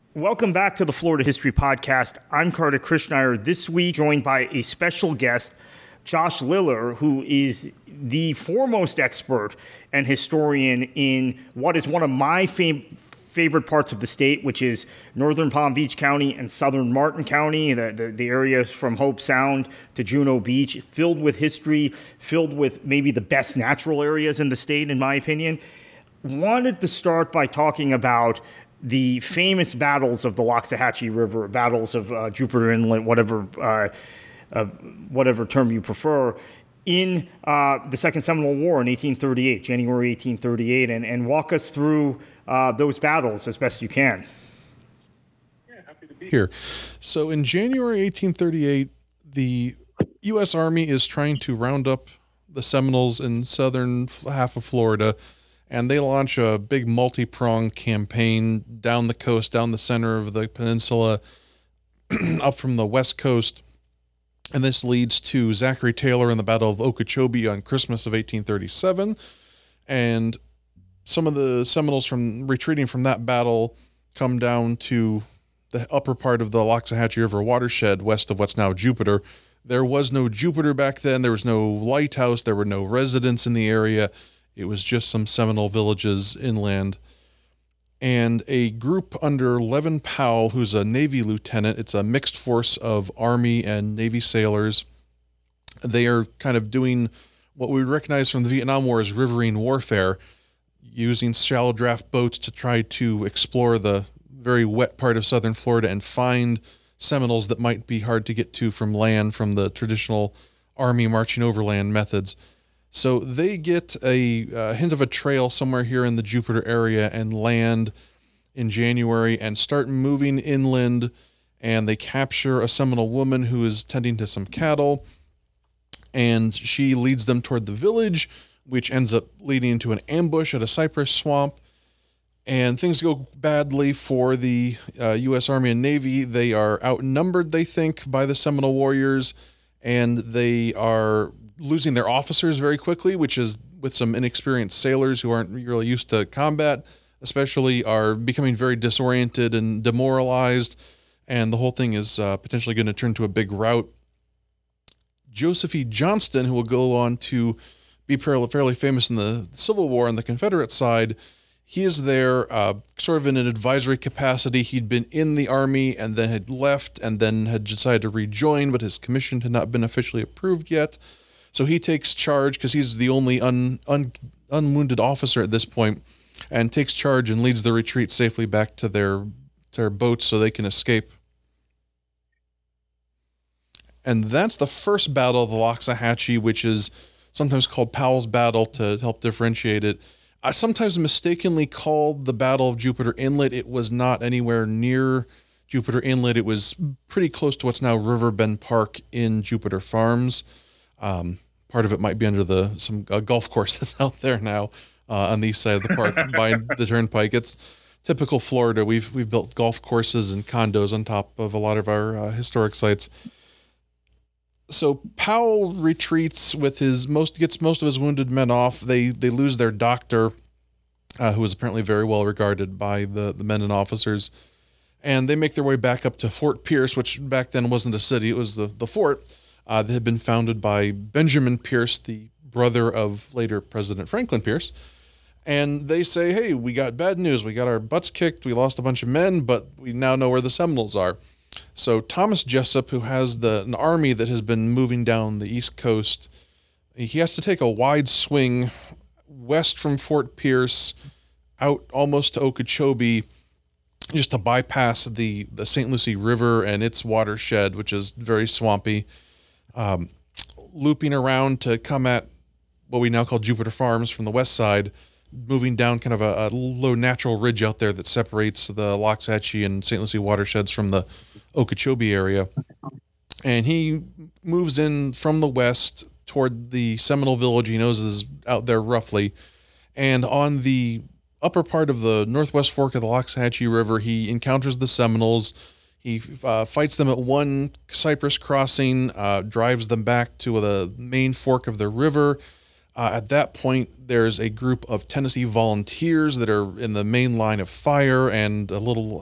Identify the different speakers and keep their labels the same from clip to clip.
Speaker 1: Welcome back to the Florida History Podcast. I'm Carter Krishnaiyer, this week joined by a special guest, Josh Liller, who is the foremost expert and historian in what is one of my favorite parts of the state, which is northern Palm Beach County and southern Martin County, the areas from Hope Sound to Juno Beach, filled with history, filled with maybe the best natural areas in the state, in my opinion. Wanted to start by talking about the famous battles of the Loxahatchee River, battles of Jupiter Inlet, whatever term you prefer, in the Second Seminole War in 1838, January 1838, and walk us through those battles as best you can.
Speaker 2: Yeah, happy to be here. So in January 1838, the U.S. Army is trying to round up the Seminoles in southern half of Florida, and they launch a big multi-pronged campaign down the coast, down the center of the peninsula, up from the west coast. And this leads to Zachary Taylor in the Battle of Okeechobee on Christmas of 1837. And some of the Seminoles from retreating from that battle come down to the upper part of the Loxahatchee River watershed west of what's now Jupiter. There was no Jupiter back then. There was no lighthouse. There were no residents in the area. It was just some Seminole villages inland. And a group under Levin Powell, who's a Navy lieutenant, it's a mixed force of Army and Navy sailors. They are kind of doing what we would recognize from the Vietnam War as riverine warfare, using shallow draft boats to try to explore the very wet part of southern Florida and find Seminoles that might be hard to get to from land, from the traditional Army marching overland methods. So they get a hint of a trail somewhere here in the Jupiter area and land in January and start moving inland, and they capture a Seminole woman who is tending to some cattle, and she leads them toward the village, which ends up leading into an ambush at a cypress swamp, and things go badly for the U.S. Army and Navy. They are outnumbered, they think, by the Seminole warriors, and they are losing their officers very quickly, which is with some inexperienced sailors who aren't really used to combat, especially, are becoming very disoriented and demoralized, and the whole thing is potentially going to turn to a big rout. Joseph E. Johnston, who will go on to be fairly famous in the Civil War on the Confederate side, he is there sort of in an advisory capacity. He'd been in the Army and then had left and then had decided to rejoin, but his commission had not been officially approved yet. So he takes charge, because he's the only unwounded officer at this point, and takes charge and leads the retreat safely back to their boats so they can escape. And that's the first battle of the Loxahatchee, which is sometimes called Powell's Battle to help differentiate it. I sometimes mistakenly called the Battle of Jupiter Inlet. It was not anywhere near Jupiter Inlet. It was pretty close to what's now Riverbend Park in Jupiter Farms. Part of it might be under some golf course that's out there now on the east side of the park by the turnpike. It's typical Florida. We've built golf courses and condos on top of a lot of our historic sites. So Powell retreats with gets most of his wounded men off. They lose their doctor, who was apparently very well regarded by the men and officers, and they make their way back up to Fort Pierce, which back then wasn't a city; it was the fort. That had been founded by Benjamin Pierce, the brother of later President Franklin Pierce. And they say, hey, we got bad news. We got our butts kicked. We lost a bunch of men, but we now know where the Seminoles are. So Thomas Jessup, who has an army that has been moving down the East Coast, he has to take a wide swing west from Fort Pierce out almost to Okeechobee, just to bypass the St. Lucie River and its watershed, which is very swampy. Looping around to come at what we now call Jupiter Farms from the west side, moving down kind of a low natural ridge out there that separates the Loxahatchee and St. Lucie watersheds from the Okeechobee area. And he moves in from the west toward the Seminole village he knows is out there roughly. And on the upper part of the northwest fork of the Loxahatchee River, he encounters the Seminoles. He fights them at one cypress crossing, drives them back to the main fork of the river. At that point, there's a group of Tennessee volunteers that are in the main line of fire, and a little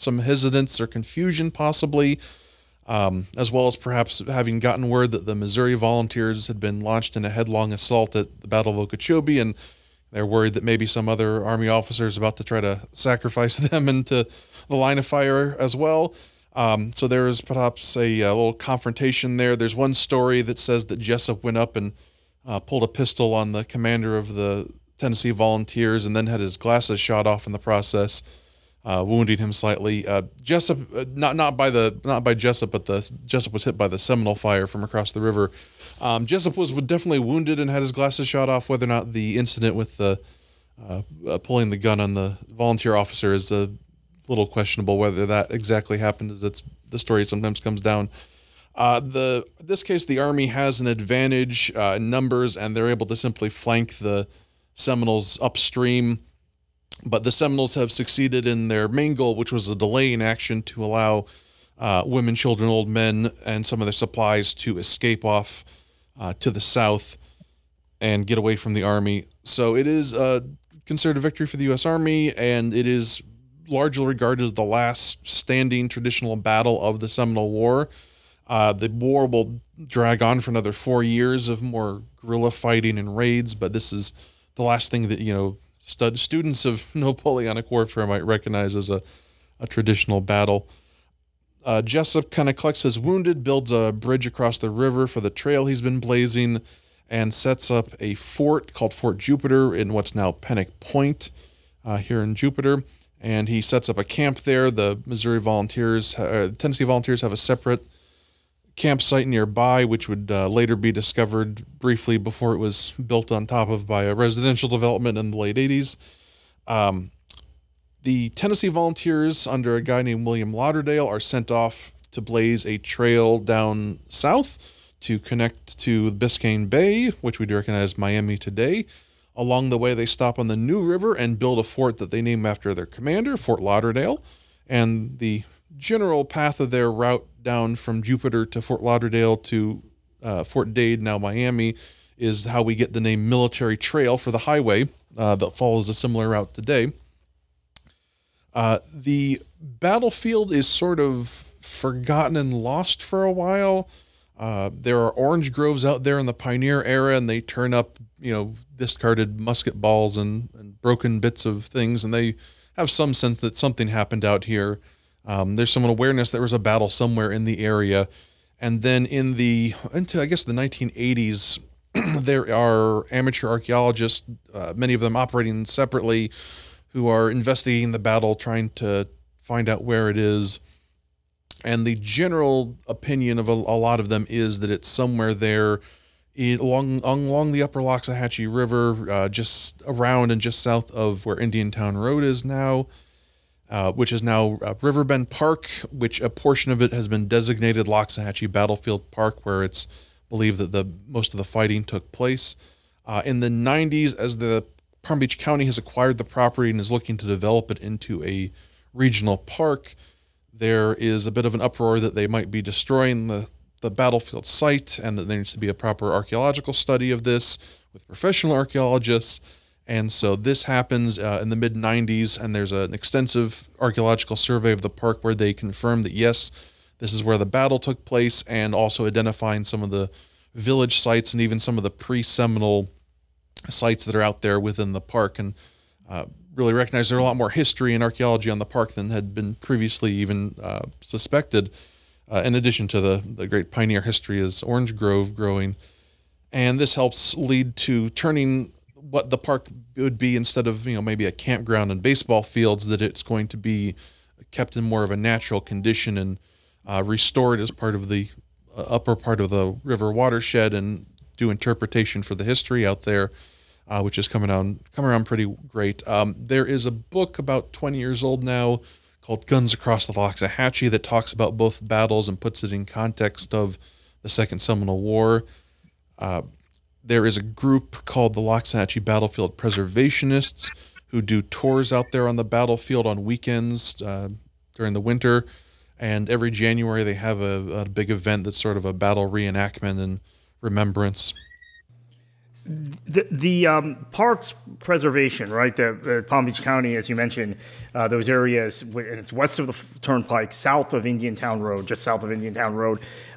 Speaker 2: some hesitance or confusion possibly, as well as perhaps having gotten word that the Missouri Volunteers had been launched in a headlong assault at the Battle of Okeechobee, and they're worried that maybe some other Army officer is about to try to sacrifice them into the line of fire as well. So there is perhaps a little confrontation there. There's one story that says that Jessup went up and pulled a pistol on the commander of the Tennessee Volunteers and then had his glasses shot off in the process, wounding him slightly. Jessup, not by Jessup, but Jessup was hit by the Seminole fire from across the river. Jessup was definitely wounded and had his glasses shot off. Whether or not the incident with the pulling the gun on the volunteer officer is a little questionable. Whether that exactly happened, as the story sometimes comes down. This case, the Army has an advantage in numbers, and they're able to simply flank the Seminoles upstream. But the Seminoles have succeeded in their main goal, which was a delaying action to allow women, children, old men, and some of their supplies to escape off to the south and get away from the Army. So it is considered a victory for the U.S. Army, and it is largely regarded as the last standing traditional battle of the Seminole War. The war will drag on for another 4 years of more guerrilla fighting and raids, but this is the last thing that, students of Napoleonic warfare might recognize as a traditional battle. Jessup kind of collects his wounded, builds a bridge across the river for the trail he's been blazing, and sets up a fort called Fort Jupiter in what's now Pennock Point here in Jupiter. And he sets up a camp there. The Tennessee Volunteers have a separate campsite nearby, which would later be discovered briefly before it was built on top of by a residential development in the late 80s. The Tennessee Volunteers, under a guy named William Lauderdale, are sent off to blaze a trail down south to connect to Biscayne Bay, which we do recognize as Miami today. Along the way, they stop on the New River and build a fort that they name after their commander, Fort Lauderdale. And the general path of their route down from Jupiter to Fort Lauderdale to Fort Dade, now Miami, is how we get the name Military Trail for the highway that follows a similar route today. The battlefield is sort of forgotten and lost for a while. There are orange groves out there in the pioneer era, and they turn up, discarded musket balls and broken bits of things, and they have some sense that something happened out here. There's some awareness there was a battle somewhere in the area. And then into I guess the 1980s, there are amateur archaeologists, many of them operating separately, who are investigating the battle, trying to find out where it is. And the general opinion of a lot of them is that it's somewhere there along the upper Loxahatchee River, just around and just south of where Indiantown Road is now, which is now Riverbend Park, which a portion of it has been designated Loxahatchee Battlefield Park, where it's believed that most of the fighting took place. In the 90s, as the Palm Beach County has acquired the property and is looking to develop it into a regional park, there is a bit of an uproar that they might be destroying the battlefield site, and that there needs to be a proper archaeological study of this with professional archaeologists. And so this happens in the mid-90s, and there's an extensive archaeological survey of the park where they confirm that, yes, this is where the battle took place, and also identifying some of the village sites and even some of the pre-Seminole sites that are out there within the park, and really recognize there's a lot more history and archaeology on the park than had been previously even suspected, in addition to the great pioneer history as orange grove growing. And this helps lead to turning what the park would be, instead of maybe a campground and baseball fields, that it's going to be kept in more of a natural condition and restored as part of the upper part of the river watershed, and do interpretation for the history out there, which is coming around pretty great. There is a book about 20 years old now called Guns Across the Loxahatchee that talks about both battles and puts it in context of the Second Seminole War. There is a group called the Loxahatchee Battlefield Preservationists who do tours out there on the battlefield on weekends during the winter. And every January they have a big event that's sort of a battle reenactment and remembrance.
Speaker 1: The parks preservation, right? The Palm Beach County, as you mentioned, those areas, and it's west of the Turnpike, south of Indiantown Road, just south of Indiantown Road.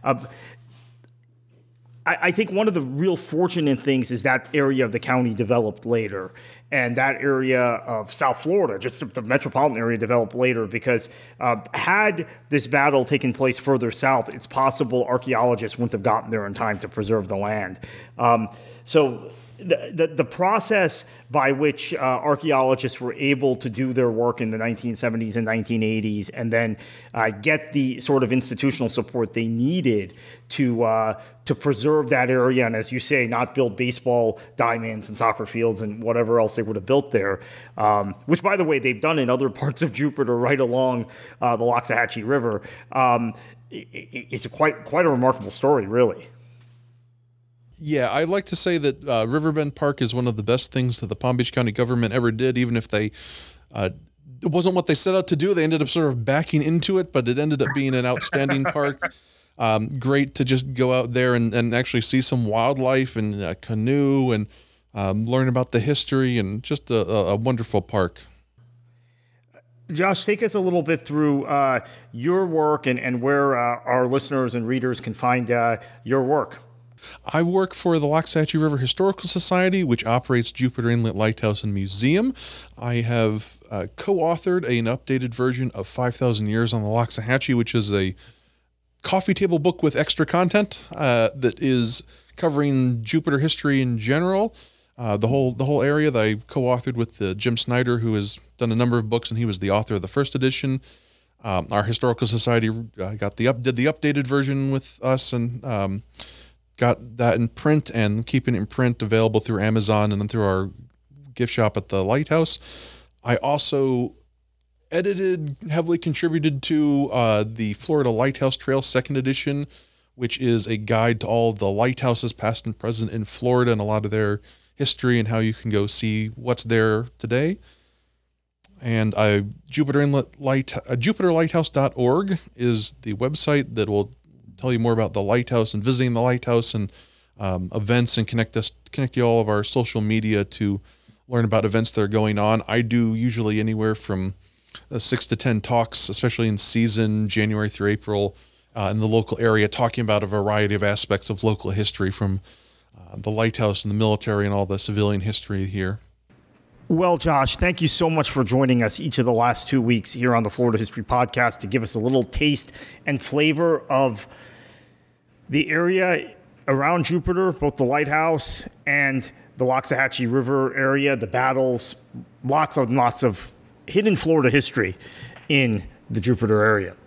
Speaker 1: I think one of the real fortunate things is that area of the county developed later, and that area of South Florida, just the metropolitan area, developed later because had this battle taken place further south, it's possible archaeologists wouldn't have gotten there in time to preserve the land. So the process by which archaeologists were able to do their work in the 1970s and 1980s and then get the sort of institutional support they needed to preserve that area and, as you say, not build baseball diamonds and soccer fields and whatever else they would have built there, which, by the way, they've done in other parts of Jupiter right along the Loxahatchee River. It's quite a remarkable story, really.
Speaker 2: Yeah, I'd like to say that Riverbend Park is one of the best things that the Palm Beach County government ever did, even if it wasn't what they set out to do. They ended up sort of backing into it, but it ended up being an outstanding park. Great to just go out there and actually see some wildlife and canoe and learn about the history, and just a wonderful park.
Speaker 1: Josh, take us a little bit through your work and where our listeners and readers can find your work.
Speaker 2: I work for the Loxahatchee River Historical Society, which operates Jupiter Inlet Lighthouse and Museum. I have co-authored an updated version of 5,000 Years on the Loxahatchee, which is a coffee table book with extra content that is covering Jupiter history in general. The whole area that I co-authored with Jim Snyder, who has done a number of books, and he was the author of the first edition. Our Historical Society did the updated version with us, and got that in print and keeping it in print available through Amazon and then through our gift shop at the Lighthouse. I also heavily contributed to the Florida Lighthouse Trail second edition, which is a guide to all the lighthouses past and present in Florida and a lot of their history and how you can go see what's there today. And JupiterLighthouse.org is the website that will tell you more about the lighthouse and visiting the lighthouse and events, and connect you all of our social media to learn about events that are going on. I do usually anywhere from 6 to 10 talks, especially in season, January through April, in the local area, talking about a variety of aspects of local history, from the lighthouse and the military and all the civilian history here.
Speaker 1: Well, Josh, thank you so much for joining us each of the last 2 weeks here on the Florida History Podcast to give us a little taste and flavor of the area around Jupiter, both the lighthouse and the Loxahatchee River area, the battles, lots of hidden Florida history in the Jupiter area.